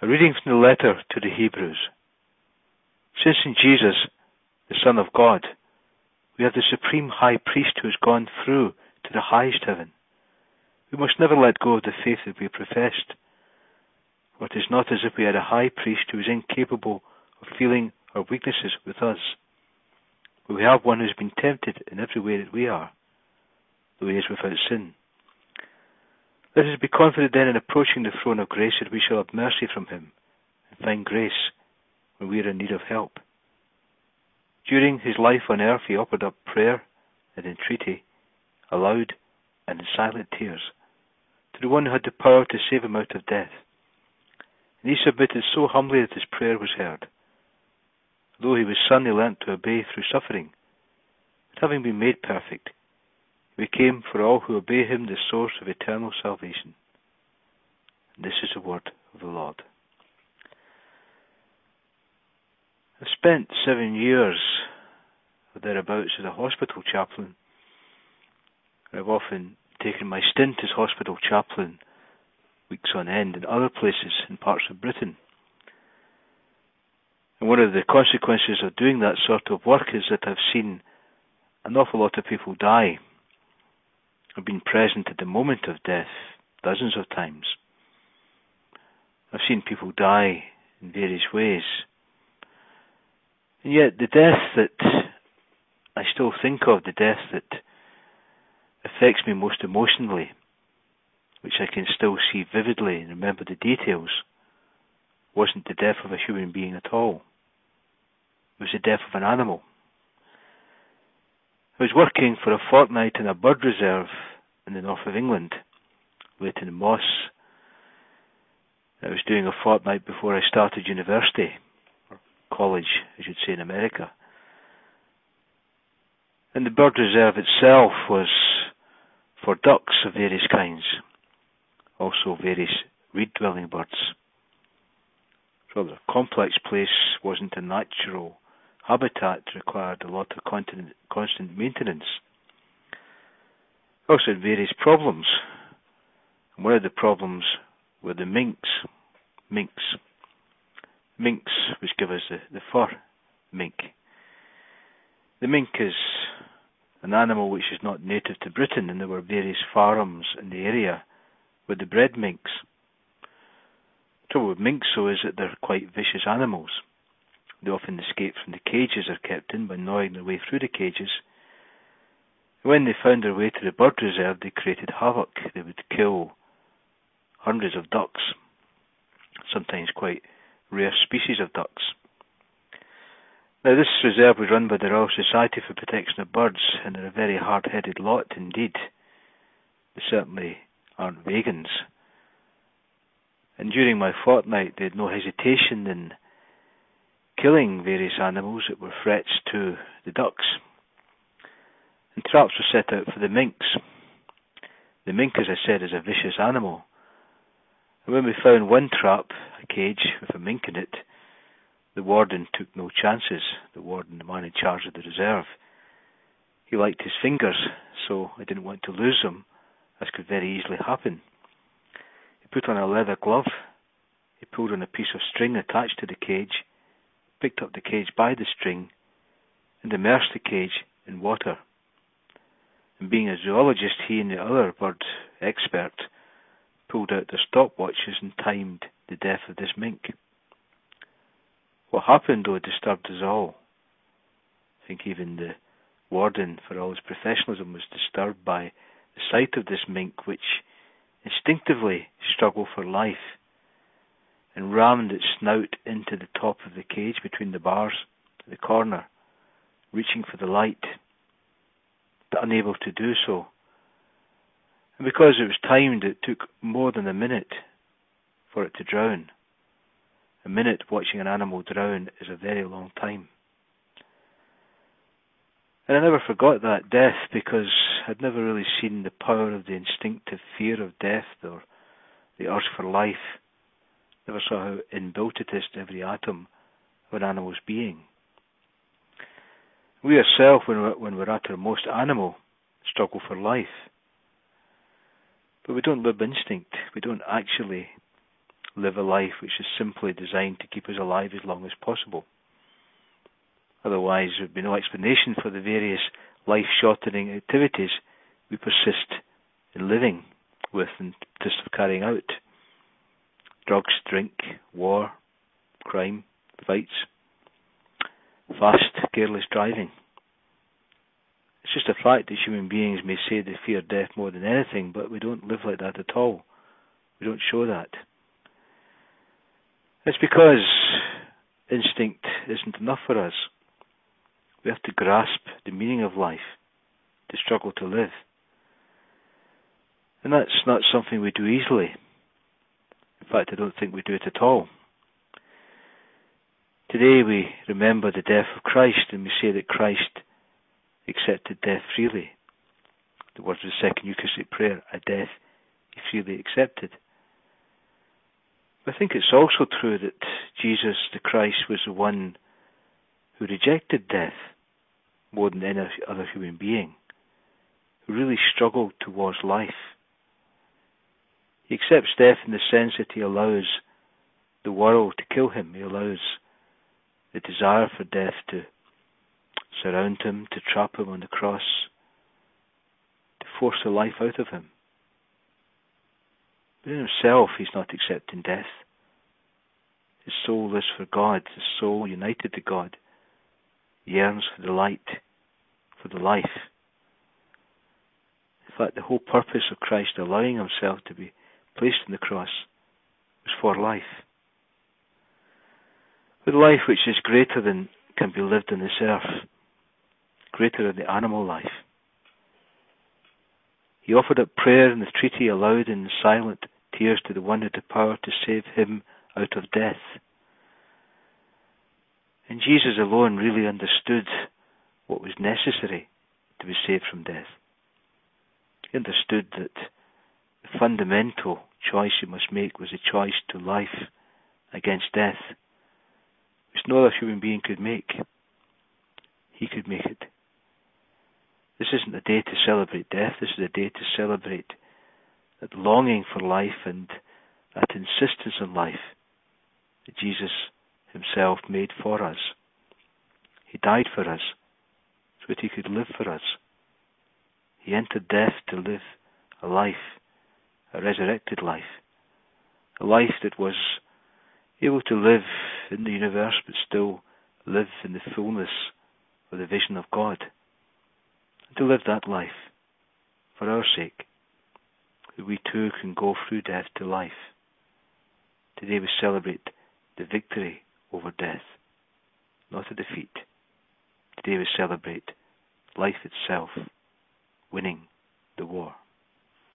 A reading from the letter to the Hebrews. Since in Jesus, the Son of God, we have the supreme high priest who has gone through to the highest heaven, we must never let go of the faith that we professed. For it is not as if we had a high priest who is incapable of feeling our weaknesses with us, but we have one who has been tempted in every way that we are, though he is without sin. Let us be confident then in approaching the throne of grace that we shall have mercy from him and find grace when we are in need of help. During his life on earth he offered up prayer and entreaty, aloud and in silent tears, to the one who had the power to save him out of death. And he submitted so humbly that his prayer was heard. Though he was son, he learnt to obey through suffering, but having been made perfect, he became for all who obey him the source of eternal salvation. And this is the word of the Lord. I've spent 7 years or thereabouts as a hospital chaplain. I've often taken my stint as hospital chaplain weeks on end in other places in parts of Britain. And one of the consequences of doing that sort of work is that I've seen an awful lot of people die. I've been present at the moment of death dozens of times. I've seen people die in various ways. And yet the death that I still think of, the death that affects me most emotionally, which I can still see vividly and remember the details, wasn't the death of a human being at all. It was the death of an animal. I was working for a fortnight in a bird reserve in the north of England, Leighton Moss. I was doing a fortnight before I started university, or college, as you'd say in America. And the bird reserve itself was for ducks of various kinds, also various reed-dwelling birds. It's a rather complex place, wasn't a natural habitat, required a lot of constant maintenance. It also had various problems. And one of the problems were the minks. Minks, which give us the fur mink. The mink is an animal which is not native to Britain, and there were various farms in the area where they bred minks. The trouble with minks, though, is that they're quite vicious animals. They often escape from the cages they're kept in by gnawing their way through the cages. When they found their way to the bird reserve, they created havoc. They would kill hundreds of ducks, sometimes quite rare species of ducks. Now, this reserve was run by the Royal Society for Protection of Birds, and they're a very hard-headed lot indeed. They certainly aren't vegans. And during my fortnight, they had no hesitation in killing various animals that were threats to the ducks. And traps were set out for the minks. The mink, as I said, is a vicious animal. And when we found one trap, a cage with a mink in it, the warden took no chances. The warden, the man in charge of the reserve. He liked his fingers, so I didn't want to lose them, as could very easily happen. He put on a leather glove. He pulled on a piece of string attached to the cage, picked up the cage by the string, and immersed the cage in water. And being a zoologist, he and the other bird expert pulled out their stopwatches and timed the death of this mink. What happened, though, disturbed us all. I think even the warden, for all his professionalism, was disturbed by the sight of this mink, which instinctively struggled for life and rammed its snout into the top of the cage between the bars to the corner, reaching for the light, but unable to do so. And because it was timed, it took more than a minute for it to drown. A minute watching an animal drown is a very long time. And I never forgot that death, because I'd never really seen the power of the instinctive fear of death or the urge for life. Never saw how inbuilt it is to every atom of an animal's being. We ourselves, when we're at our most animal, struggle for life. But we don't live instinct. We don't actually live a life which is simply designed to keep us alive as long as possible. Otherwise, there would be no explanation for the various life-shortening activities we persist in living with and persist of carrying out. Drugs, drink, war, crime, fights, fast, careless driving. It's just a fact that human beings may say they fear death more than anything, but we don't live like that at all. We don't show that. It's because instinct isn't enough for us. We have to grasp the meaning of life, to struggle to live. And that's not something we do easily. In fact, I don't think we do it at all. Today we remember the death of Christ, and we say that Christ accepted death freely. The words of the second Eucharistic prayer, a death he freely accepted. I think it's also true that Jesus the Christ was the one who rejected death more than any other human being, who really struggled towards life. He accepts death in the sense that he allows the world to kill him. He allows the desire for death to surround him, to trap him on the cross, to force the life out of him. But in himself, he's not accepting death. His soul lives for God. His soul, united to God, yearns for the light, for the life. In fact, the whole purpose of Christ allowing himself to be placed on the cross was for life. With life which is greater than can be lived on this earth, greater than the animal life. He offered up prayer and the entreaty aloud in silent tears to the one who had the power to save him out of death. And Jesus alone really understood what was necessary to be saved from death. He understood that the fundamental choice he must make was a choice to life against death, which no other human being could make. He could make it. This isn't a day to celebrate death. This is a day to celebrate that longing for life and that insistence on life that Jesus himself made for us. He died for us so that he could live for us. He entered death to live a life, a resurrected life, a life that was able to live in the universe but still live in the fullness of the vision of God. And to live that life for our sake, that we too can go through death to life. Today we celebrate the victory over death, not a defeat. Today we celebrate life itself winning the war.